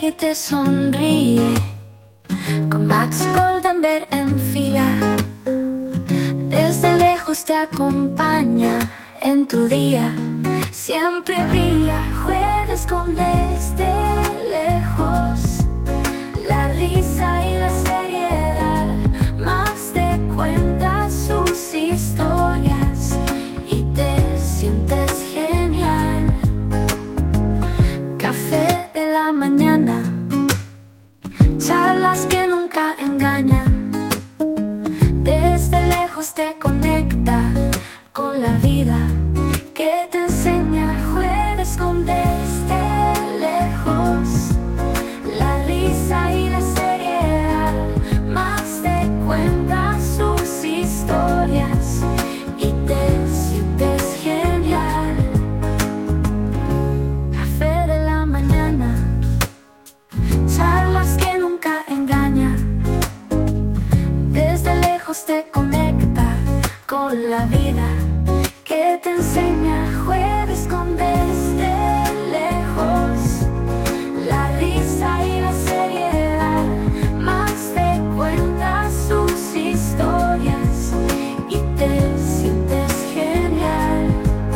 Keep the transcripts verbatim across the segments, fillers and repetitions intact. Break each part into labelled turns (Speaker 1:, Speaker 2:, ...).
Speaker 1: y te sonríe, con Max Goldenberg en fila. Desde lejos te acompaña en tu día, siempre brilla. Jueves con Desde Lejos, la risa y la seriedad. Max te cuenta sus historias y te sientes genial. Café de la mañana, charlas que nunca engañan. Desde lejos te conecta con la vida que te enseña. Jueves con Desde Lejos, la risa y la seriedad. Max te cuenta sus historias y te sientes genial. Café de la mañana, charlas que nunca engañan. Desde lejos te conecta con la vida que te enseña. Jueves con Desde Lejos, la risa y la seriedad. Max te cuenta sus historias y te sientes genial.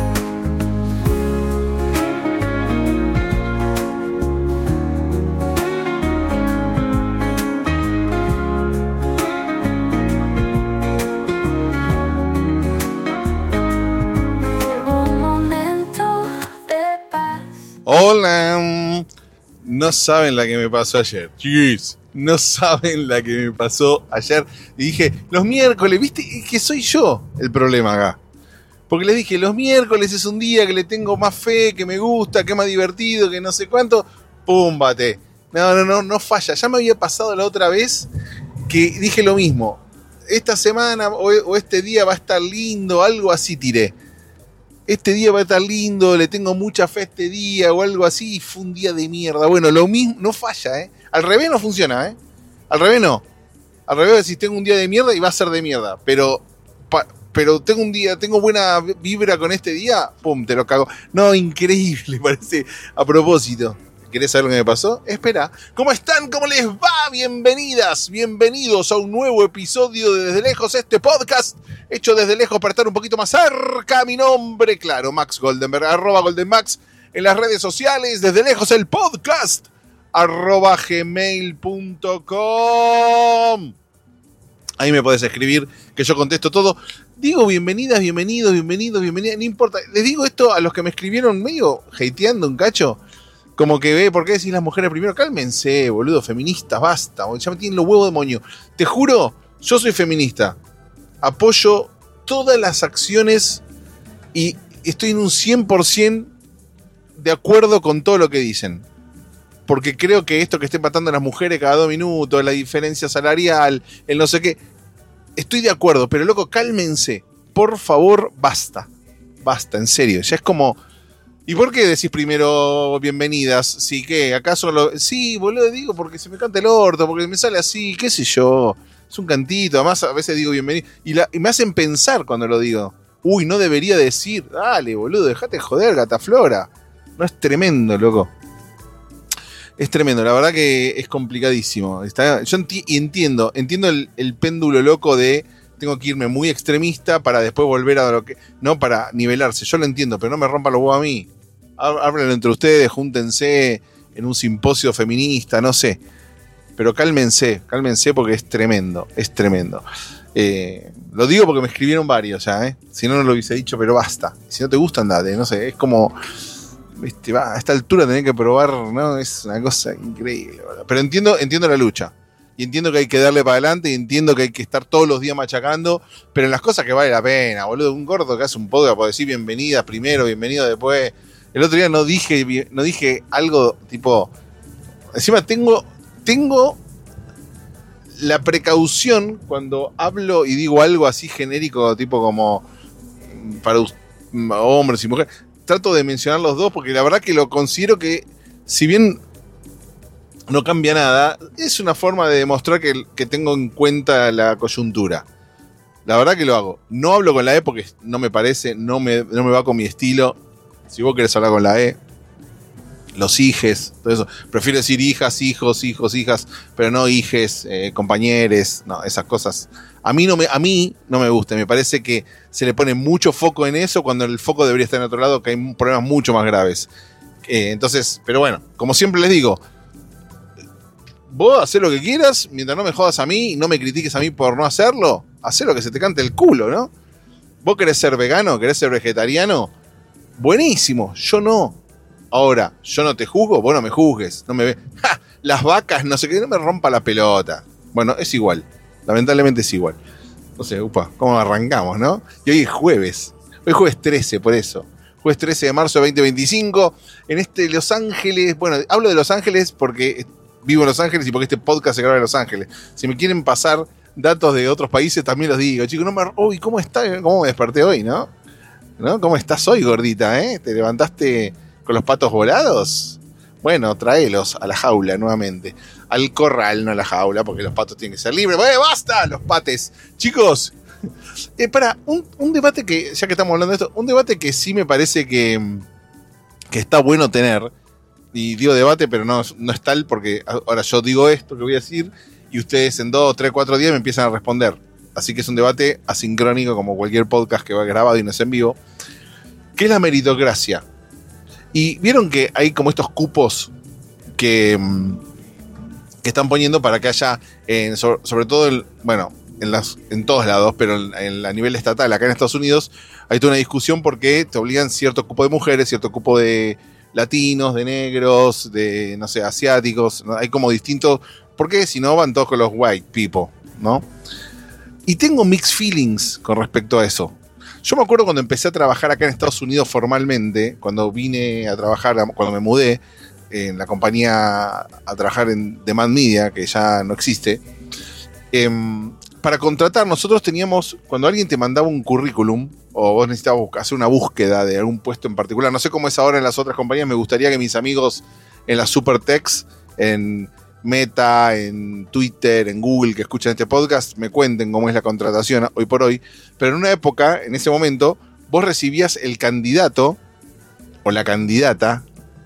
Speaker 2: Hola, no saben la que me pasó ayer, chicos, no saben la que me pasó ayer. Y dije, los miércoles, viste, es que soy yo el problema acá. Porque les dije, los miércoles es un día que le tengo más fe, que me gusta, que es más divertido, que no sé cuánto. Pum, bate. No, no, no, no falla. Ya me había pasado la otra vez que dije lo mismo. Esta semana o, o este día va a estar lindo, algo así tiré. Este día va a estar lindo, le tengo mucha fe a este día o algo así, y fue un día de mierda. Bueno, lo mismo, no falla, ¿eh? Al revés no funciona, ¿eh? Al revés no. Al revés decís, tengo un día de mierda y va a ser de mierda. Pero, pa, pero tengo un día, tengo buena vibra con este día, pum, te lo cago. No, increíble, parece a propósito. ¿Querés saber lo que me pasó? Espera. ¿Cómo están? ¿Cómo les va? Bienvenidas, bienvenidos a un nuevo episodio de Desde Lejos, este podcast hecho desde lejos para estar un poquito más cerca. Mi nombre, claro, Max Goldenberg, arroba GoldenMax en las redes sociales. Desde lejos el podcast, arroba gmail punto com. Ahí me podés escribir, que yo contesto todo. Digo bienvenidas, bienvenidos, bienvenidos, bienvenidas, no importa. Les digo esto a los que me escribieron medio hateando un cacho. Como que ve, ¿por qué decís las mujeres primero? Cálmense, boludo, feministas, basta. Ya me tienen los huevos de moño. Te juro, yo soy feminista. Apoyo todas las acciones y estoy en un cien por ciento de acuerdo con todo lo que dicen. Porque creo que esto que estén matando a las mujeres cada dos minutos, la diferencia salarial, el no sé qué, estoy de acuerdo, pero loco, cálmense. Por favor, basta. Basta, en serio. Ya es como... ¿Y por qué decís primero bienvenidas? Sí, ¿qué? ¿Acaso lo...? Sí, boludo, digo porque se me canta el orto, porque me sale así, qué sé yo. Es un cantito, además a veces digo bienvenido. Y, la, y me hacen pensar cuando lo digo. Uy, no debería decir. Dale, boludo, dejate joder, gataflora. No, es tremendo, loco. Es tremendo, la verdad que es complicadísimo. Está, yo enti- entiendo, entiendo el, el péndulo loco de... Tengo que irme muy extremista para después volver a lo que... No, para nivelarse. Yo lo entiendo, pero no me rompa los huevos a mí. Háblenlo entre ustedes, júntense en un simposio feminista, no sé. Pero cálmense, cálmense porque es tremendo, es tremendo. Eh, lo digo porque me escribieron varios ya, ¿eh? Si no, no lo hubiese dicho, pero basta. Si no te gusta, andate, no sé. Es como... Viste, va, a esta altura tener que probar, ¿no? Es una cosa increíble, ¿verdad? Pero entiendo, entiendo la lucha. Y entiendo que hay que darle para adelante, y entiendo que hay que estar todos los días machacando, pero en las cosas que vale la pena, boludo. Un gordo que hace un podcast puede decir bienvenidas primero, bienvenido después. El otro día no dije, no dije algo tipo... Encima tengo, tengo la precaución cuando hablo y digo algo así genérico, tipo como para hombres y mujeres. Trato de mencionar los dos porque la verdad que lo considero que, si bien no cambia nada, es una forma de demostrar que, que tengo en cuenta la coyuntura. La verdad que lo hago. No hablo con la E porque no me parece, no me, no me va con mi estilo. Si vos querés hablar con la E, los hijes, todo eso. Prefiero decir hijas, hijos, hijos, hijas, pero no hijes, eh, compañeros, no, esas cosas. A mí, no me, a mí no me gusta, me parece que se le pone mucho foco en eso cuando el foco debería estar en otro lado, que hay problemas mucho más graves. Eh, entonces, pero bueno, como siempre les digo, vos hacés lo que quieras, mientras no me jodas a mí y no me critiques a mí por no hacerlo, hacé lo que se te cante el culo, ¿no? Vos querés ser vegano, querés ser vegetariano, buenísimo, yo no. Ahora, yo no te juzgo, vos no me juzgues, no me ves. ¡Ja! Las vacas, no sé qué, no me rompa la pelota. Bueno, es igual, lamentablemente es igual. No sé, upa, ¿cómo arrancamos, no? Y hoy es jueves, hoy es jueves trece, por eso. Jueves trece de marzo de veinte veinticinco, en este Los Ángeles, bueno, hablo de Los Ángeles porque vivo en Los Ángeles y porque este podcast se graba en Los Ángeles. Si me quieren pasar datos de otros países, también los digo. Chicos, no me... Uy, ¿cómo está? ¿Cómo me desperté hoy, no? ¿No? ¿Cómo estás hoy, gordita, eh? ¿Te levantaste con los patos volados? Bueno, tráelos a la jaula nuevamente. Al corral, no a la jaula, porque los patos tienen que ser libres. ¡Eh, basta! Los pates. Chicos, eh, para, un, un debate que, ya que estamos hablando de esto, un debate que sí me parece que, que está bueno tener. Y digo debate, pero no, no es tal, porque ahora yo digo esto que voy a decir y ustedes en dos, tres, cuatro días me empiezan a responder. Así que es un debate asincrónico como cualquier podcast que va grabado y no es en vivo. ¿Qué es la meritocracia? Y vieron que hay como estos cupos que, que están poniendo para que haya, en, sobre, sobre todo, el, bueno, en, las, en todos lados, pero en, en, a nivel estatal, acá en Estados Unidos, hay toda una discusión porque te obligan cierto cupo de mujeres, cierto cupo de latinos, de negros, de, no sé, asiáticos. ¿No? Hay como distintos, porque si no van todos con los white people, ¿no? Y tengo mixed feelings con respecto a eso. Yo me acuerdo cuando empecé a trabajar acá en Estados Unidos formalmente, cuando vine a trabajar, cuando me mudé en la compañía a trabajar en Demand Media, que ya no existe, eh, para contratar nosotros teníamos, cuando alguien te mandaba un currículum, o vos necesitabas hacer una búsqueda de algún puesto en particular, no sé cómo es ahora en las otras compañías, me gustaría que mis amigos en las Supertechs, en Meta, en Twitter, en Google, que escuchan este podcast, me cuenten cómo es la contratación hoy por hoy. Pero en una época, en ese momento, vos recibías el candidato o la candidata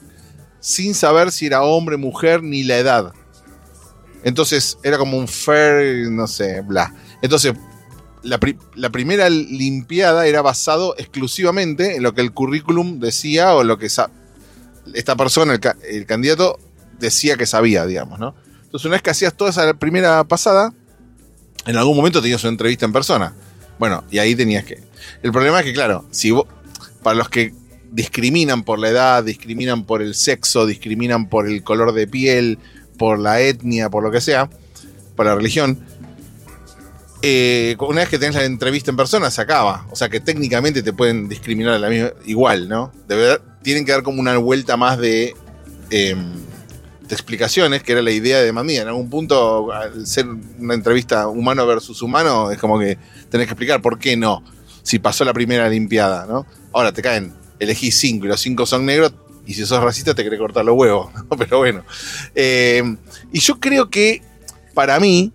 Speaker 2: sin saber si era hombre, mujer, ni la edad. Entonces era como un fair, no sé, bla. Entonces la, pri- la primera limpiada era basado exclusivamente en lo que el currículum decía o lo que sa- esta persona, el, ca- el candidato, decía que sabía, digamos, ¿no? Entonces, una vez que hacías toda esa primera pasada, en algún momento tenías una entrevista en persona. Bueno, y ahí tenías que... El problema es que, claro, si vos, para los que discriminan por la edad, discriminan por el sexo, discriminan por el color de piel, por la etnia, por lo que sea, por la religión, eh, una vez que tenés la entrevista en persona, se acaba. O sea que técnicamente te pueden discriminar a la misma, igual, ¿no? De verdad, tienen que dar como una vuelta más de... Eh, de explicaciones, que era la idea de Mamía. En algún punto, al ser una entrevista humano versus humano, es como que tenés que explicar por qué no, si pasó la primera limpiada, ¿no? Ahora te caen, elegís cinco y los cinco son negros, y si sos racista te querés cortar los huevos, ¿no? Pero bueno. Eh, y yo creo que, para mí,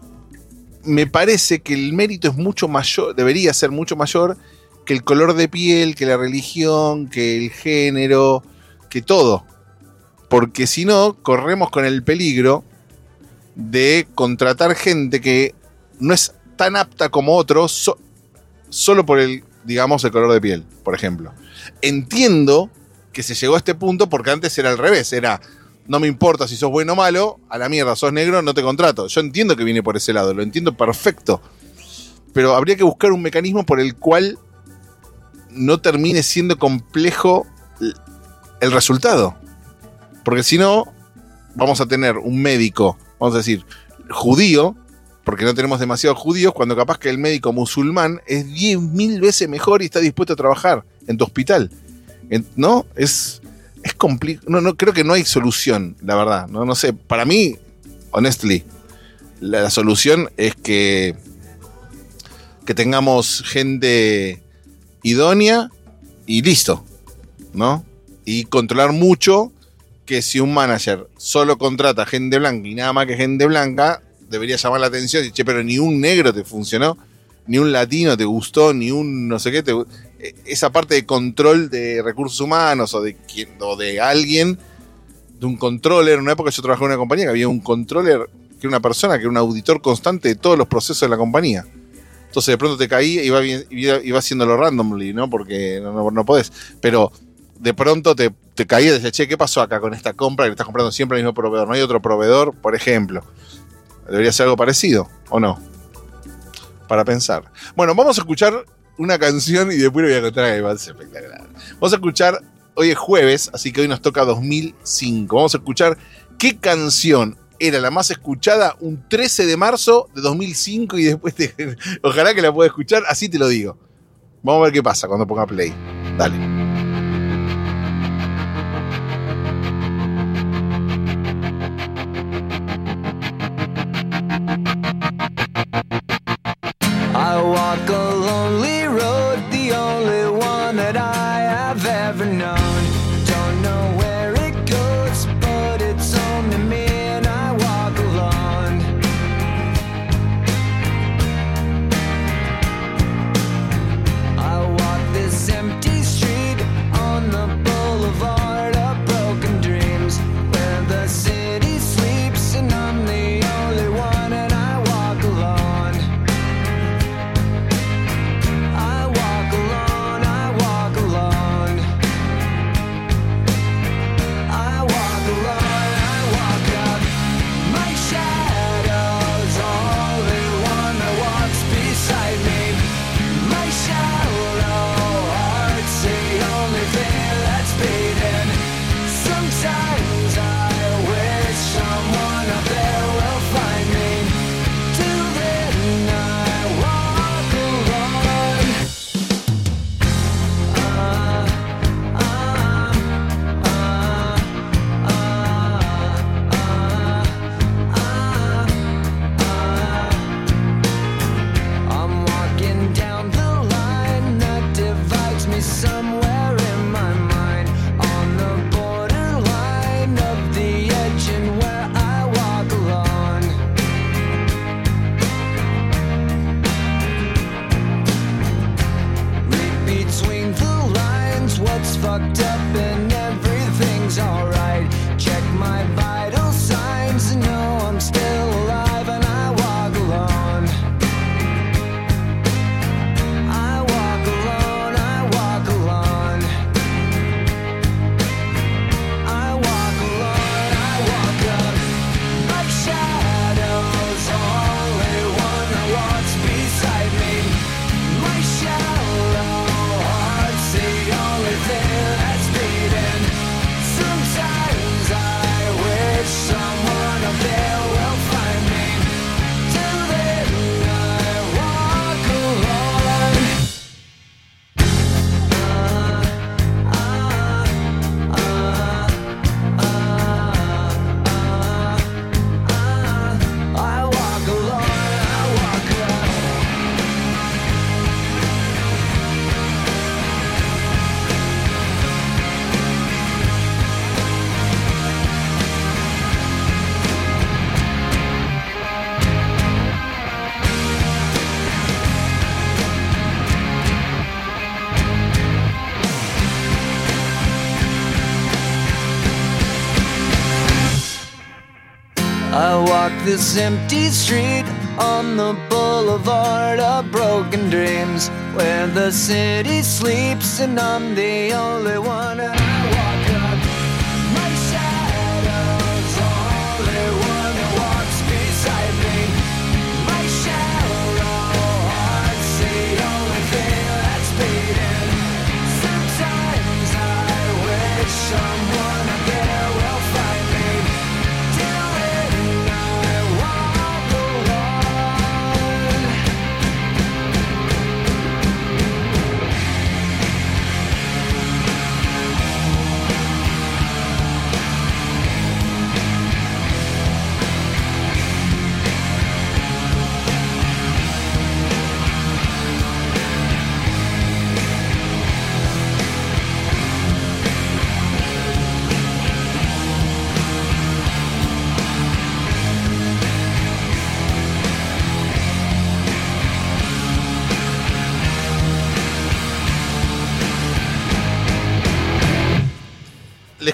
Speaker 2: me parece que el mérito es mucho mayor, debería ser mucho mayor que el color de piel, que la religión, que el género, que todo. Porque si no, corremos con el peligro de contratar gente que no es tan apta como otros so- solo por el, digamos, el color de piel, por ejemplo. Entiendo que se llegó a este punto porque antes era al revés, era, no me importa si sos bueno o malo, a la mierda, sos negro, no te contrato. Yo entiendo que viene por ese lado, lo entiendo perfecto. Pero habría que buscar un mecanismo por el cual no termine siendo complejo el resultado. Porque si no, vamos a tener un médico, vamos a decir, judío, porque no tenemos demasiados judíos, cuando capaz que el médico musulmán es diez mil veces mejor y está dispuesto a trabajar en tu hospital. ¿No? Es, es complicado. No, no, creo que no hay solución, la verdad. No, no sé, para mí, honestly, la, la solución es que, que tengamos gente idónea y listo, ¿no? Y controlar mucho que si un manager solo contrata gente blanca y nada más que gente blanca, debería llamar la atención y che, pero ni un negro te funcionó, ni un latino te gustó, ni un no sé qué te, esa parte de control de recursos humanos o de quien, o de alguien de un controller. En una época yo trabajaba en una compañía que había un controller, que era una persona, que era un auditor constante de todos los procesos de la compañía. Entonces de pronto te caía y iba, iba, iba haciéndolo randomly, ¿no? Porque no, no, no podés. Pero de pronto te, te caía y decía, che, ¿qué pasó acá con esta compra? Que le estás comprando siempre al mismo proveedor. ¿No hay otro proveedor, por ejemplo? ¿Debería ser algo parecido o no? Para pensar. Bueno, vamos a escuchar una canción y después le voy a contar que va a ser espectacular. Vamos a escuchar, hoy es jueves, así que hoy nos toca dos mil cinco. Vamos a escuchar qué canción era la más escuchada un trece de marzo de dos mil cinco y después te, ojalá que la pueda escuchar, así te lo digo. Vamos a ver qué pasa cuando ponga play. Dale.
Speaker 3: I walk a lonely road, the only one that I have ever known. Don't know where it goes, but it's home to me, and I walk alone. I walk this empty street on the boulevard of broken dreams, where the city sleeps and I'm the only one, and I walk alone. Fucked up and everything's alright. Check my vital signs and know I'm still alive, and I walk alone. I walk alone, I walk alone. I walk alone, I walk up. My shadow's only one that walks beside me. My shallow heart's the only thing that's beating. Sometimes I wish someone up there will find me. Till then I walk alone. Uh, uh, uh, uh, uh, I walk alone, I walk alone. I walk this empty street on the boulevard of broken dreams, where the city sleeps and I'm the only one, and I walk up. My shadow's only one that walks beside me. My shallow heart's the only thing that's beating. Sometimes I wish someone up there will find me. Till then I walk alone.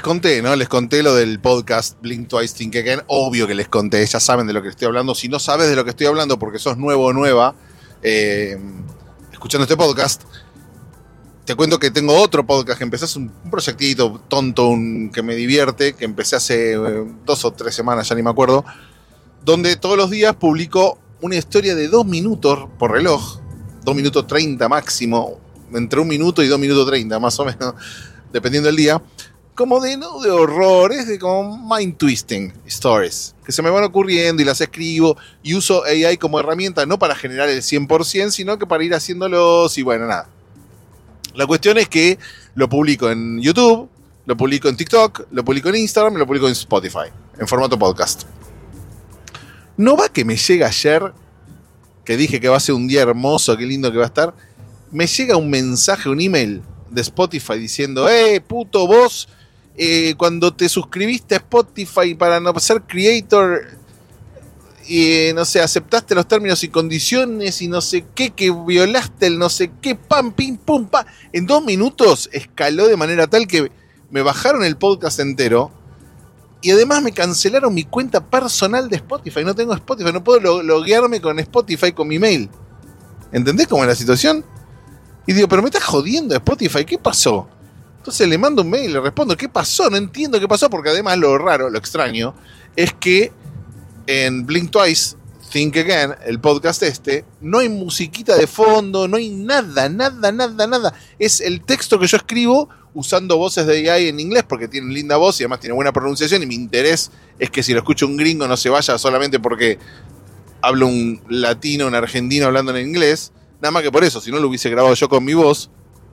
Speaker 2: les conté, ¿no? Les conté lo del podcast Blink Twice Think Again. Obvio que les conté, ya saben de lo que estoy hablando. Si no sabes de lo que estoy hablando porque sos nuevo o nueva eh, escuchando este podcast, te cuento que tengo otro podcast que empecé hace un, un proyectito tonto un, que me divierte, que empecé hace eh, dos o tres semanas, ya ni me acuerdo, donde todos los días publico una historia de dos minutos por reloj, dos minutos treinta máximo, entre un minuto y dos minutos treinta, más o menos, dependiendo del día, como de, no de horrores, de como mind twisting stories, que se me van ocurriendo y las escribo y uso A I como herramienta, no para generar el cien por ciento, sino que para ir haciéndolos y bueno, nada. La cuestión es que lo publico en YouTube, lo publico en TikTok, lo publico en Instagram y lo publico en Spotify, en formato podcast. ¿No va que me llega ayer, que dije que va a ser un día hermoso, qué lindo que va a estar? Me llega un mensaje, un email de Spotify diciendo, eh, puto, vos, eh, cuando te suscribiste a Spotify para no ser creator, y no sé, aceptaste los términos y condiciones y no sé qué, que violaste el no sé qué, pam, pim, pum, pa. En dos minutos escaló de manera tal que me bajaron el podcast entero y además me cancelaron mi cuenta personal de Spotify. No tengo Spotify, no puedo log- loguearme con Spotify con mi mail. ¿Entendés cómo es la situación? Y digo, pero me estás jodiendo Spotify, ¿qué pasó? Entonces le mando un mail, le respondo, ¿qué pasó? No entiendo qué pasó, porque además lo raro, lo extraño, es que en Blink Twice Think Again, el podcast este, no hay musiquita de fondo, no hay nada, nada, nada, nada. Es el texto que yo escribo usando voces de A I en inglés, porque tiene linda voz y además tiene buena pronunciación, y mi interés es que si lo escucha un gringo no se vaya solamente porque hablo un latino, un argentino hablando en inglés, nada más que por eso, si no lo hubiese grabado yo con mi voz.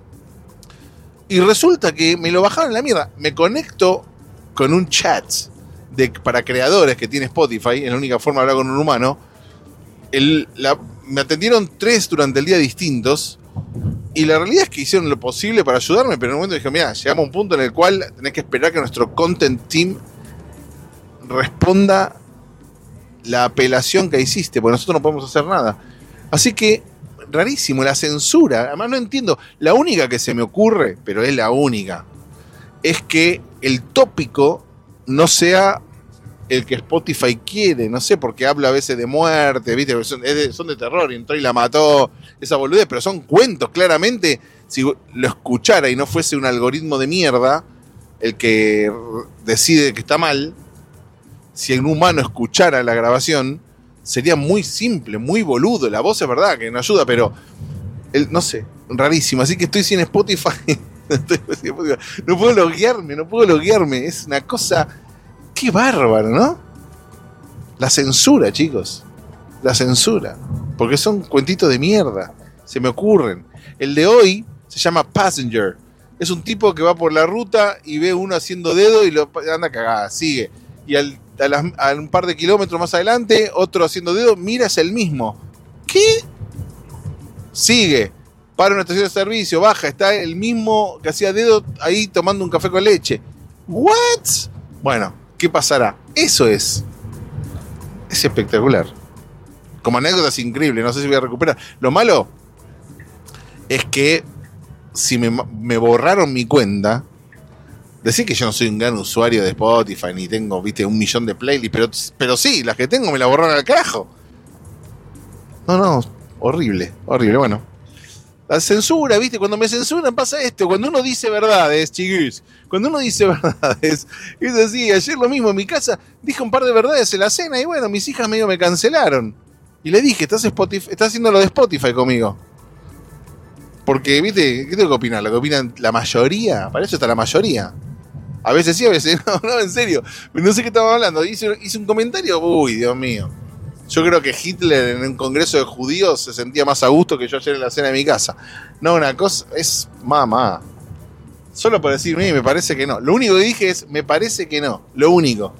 Speaker 2: Y resulta que me lo bajaron en la mierda. Me conecto con un chat de, para creadores que tiene Spotify, es la única forma de hablar con un humano. El, la, me atendieron tres durante el día distintos, y la realidad es que hicieron lo posible para ayudarme, pero en un momento dije, mira, llegamos a un punto en el cual tenés que esperar que nuestro content team responda la apelación que hiciste, porque nosotros no podemos hacer nada. Así que, rarísimo, la censura, además no entiendo, la única que se me ocurre, pero es la única, es que el tópico no sea el que Spotify quiere, no sé, porque habla a veces de muerte, ¿viste? Son, es de, son de terror, y entró y la mató, esa boludez, pero son cuentos, claramente, si lo escuchara y no fuese un algoritmo de mierda el que decide que está mal, si un humano escuchara la grabación, sería muy simple, muy boludo, la voz es verdad que no ayuda, pero, el, no sé, rarísimo, así que estoy sin Spotify, no puedo loguearme, no puedo loguearme, es una cosa... Qué bárbaro, ¿no? La censura, chicos. La censura. Porque son cuentitos de mierda. Se me ocurren. El de hoy se llama Passenger. Es un tipo que va por la ruta y ve uno haciendo dedo y lo anda cagada. Sigue. Y al, a, las, a un par de kilómetros más adelante, otro haciendo dedo, mira, es el mismo. ¿Qué? Sigue. Para una estación de servicio, baja. Está el mismo que hacía dedo ahí tomando un café con leche. ¿What? Bueno. ¿Qué pasará? Eso es. Es espectacular. Como anécdota es increíble. No sé si voy a recuperar. Lo malo es que si me, me borraron mi cuenta, decir que yo no soy un gran usuario de Spotify, ni tengo, viste, un millón de playlists, pero, pero sí, las que tengo me las borraron al carajo. No, no, horrible, horrible. Bueno, la censura, viste, cuando me censuran pasa esto. Cuando uno dice verdades, chiquis, cuando uno dice verdades, es así. Ayer lo mismo en mi casa, dije un par de verdades en la cena y bueno, mis hijas medio me cancelaron. Y le dije, estás, Spotify, estás haciendo lo de Spotify conmigo. Porque, viste, ¿qué tengo que opinar? Lo que opinan la mayoría, para eso está la mayoría. A veces sí, a veces no, no, en serio. No sé qué estaba hablando. Hice, hice un comentario, uy, Dios mío. Yo creo que Hitler en un congreso de judíos se sentía más a gusto que yo ayer en la cena de mi casa. No, una cosa es mamá. Solo por decir, me parece que no. Lo único que dije es, me parece que no. Lo único.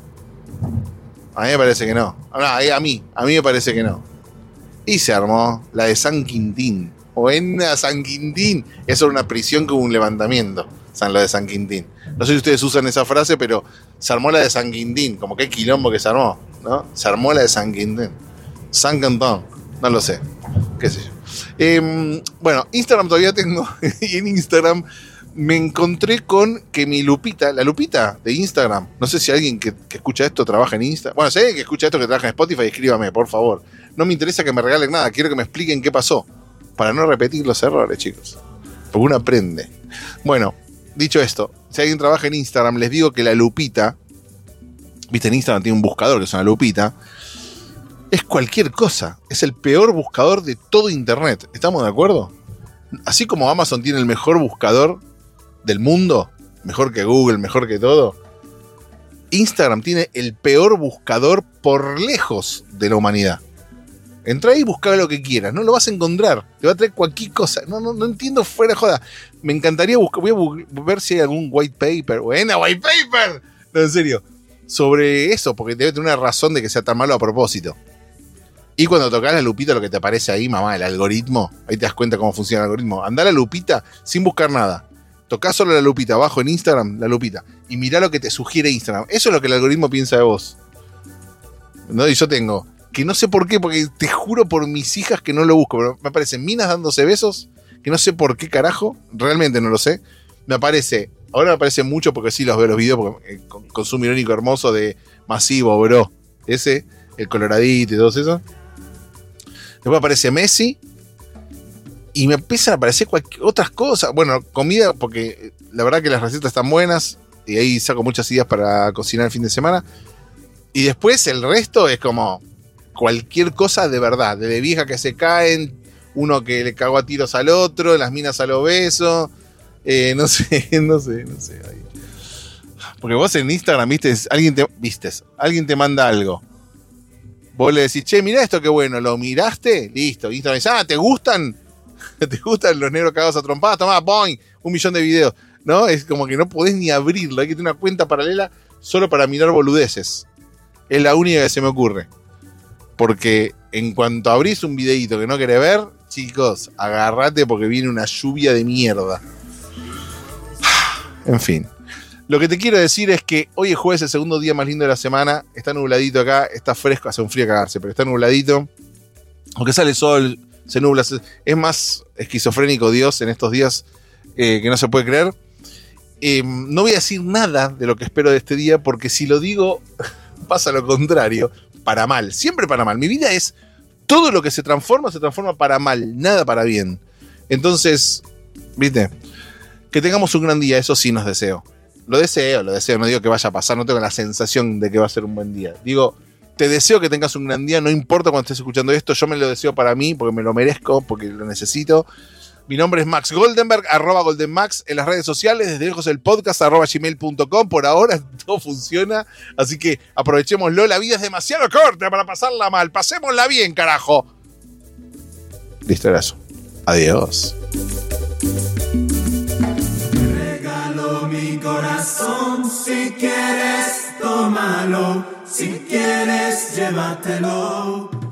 Speaker 2: A mí me parece que no. No, a mí, a mí me parece que no. Y se armó la de San Quintín. Buena San Quintín. Eso era una prisión con un levantamiento. San lo de San Quintín. No sé si ustedes usan esa frase, pero se armó la de San Quintín. Como que quilombo que se armó, ¿no? Se armó la de San Quintín. San Quintín. No lo sé. Qué sé yo. Eh, bueno, Instagram todavía tengo. Y en Instagram me encontré con que mi Lupita, la Lupita de Instagram, no sé si alguien que, que escucha esto trabaja en Instagram. Bueno, si alguien que escucha esto que trabaja en Spotify, escríbame, por favor. No me interesa que me regalen nada, quiero que me expliquen qué pasó. Para no repetir los errores, chicos. Porque uno aprende. Bueno, dicho esto, si alguien trabaja en Instagram, les digo que la Lupita, viste, en Instagram tiene un buscador que es una lupita, es cualquier cosa. Es el peor buscador de todo Internet. ¿Estamos de acuerdo? Así como Amazon tiene el mejor buscador del mundo, mejor que Google, mejor que todo, Instagram tiene el peor buscador por lejos de la humanidad. Entra ahí y busca lo que quieras, no lo vas a encontrar, te va a traer cualquier cosa. No, no, no entiendo, fuera de joda. Me encantaría buscar, voy a bu- ver si hay algún white paper, buena white paper, no, en serio, sobre eso, porque debe tener una razón de que sea tan malo a propósito. Y cuando tocas la lupita, lo que te aparece ahí, mamá, el algoritmo, ahí te das cuenta cómo funciona el algoritmo. Andá a la lupita sin buscar nada. Tocás solo la lupita abajo en Instagram, la lupita, y mirá lo que te sugiere Instagram. Eso es lo que el algoritmo piensa de vos. ¿No? Y yo tengo, que no sé por qué, porque te juro por mis hijas que no lo busco, pero me aparecen minas dándose besos, que no sé por qué carajo, realmente no lo sé. Me aparece, ahora me aparece mucho porque sí los veo los videos, porque eh, consumo irónico hermoso de Masivo, bro. Ese, el coloradito y todo eso. Después aparece Messi. Y me empiezan a aparecer otras cosas. Bueno, comida, porque la verdad que las recetas están buenas. Y ahí saco muchas ideas para cocinar el fin de semana. Y después el resto es como cualquier cosa de verdad. Desde viejas que se caen, uno que le cagó a tiros al otro, las minas a los besos. Eh, no sé, no sé, no sé. Ahí. Porque vos en Instagram, viste, alguien te, vistes, alguien te manda algo. Vos le decís, che, mirá esto qué bueno, ¿lo miraste? Listo. Instagram dice, ah, ¿te gustan? ¿Te gustan los negros cagados a trompadas? Tomá, boing, un millón de videos. ¿No? Es como que no podés ni abrirlo. Hay que tener una cuenta paralela solo para mirar boludeces. Es la única que se me ocurre. Porque en cuanto abrís un videíto que no querés ver, chicos, agarrate porque viene una lluvia de mierda. En fin. Lo que te quiero decir es que hoy es jueves, el segundo día más lindo de la semana. Está nubladito acá, está fresco, hace un frío a cagarse, pero está nubladito. Aunque sale sol, se nubla. Es más esquizofrénico Dios en estos días eh, que no se puede creer. Eh, no voy a decir nada de lo que espero de este día, porque si lo digo, pasa lo contrario. Para mal, siempre para mal. Mi vida es todo lo que se transforma, se transforma para mal, nada para bien. Entonces, viste, que tengamos un gran día, eso sí nos deseo. Lo deseo, lo deseo, no digo que vaya a pasar, no tengo la sensación de que va a ser un buen día. Digo, te deseo que tengas un gran día, no importa cuando estés escuchando esto, yo me lo deseo para mí, porque me lo merezco, porque lo necesito. Mi nombre es Max Goldenberg, arroba GoldenMax en las redes sociales, desde lejos el podcast, arroba gmail punto com. Por ahora todo funciona, así que aprovechémoslo, la vida es demasiado corta para pasarla mal, pasémosla bien, carajo. Listo, era eso. Adiós.
Speaker 4: Mi corazón, si quieres, tómalo, si quieres, llévatelo.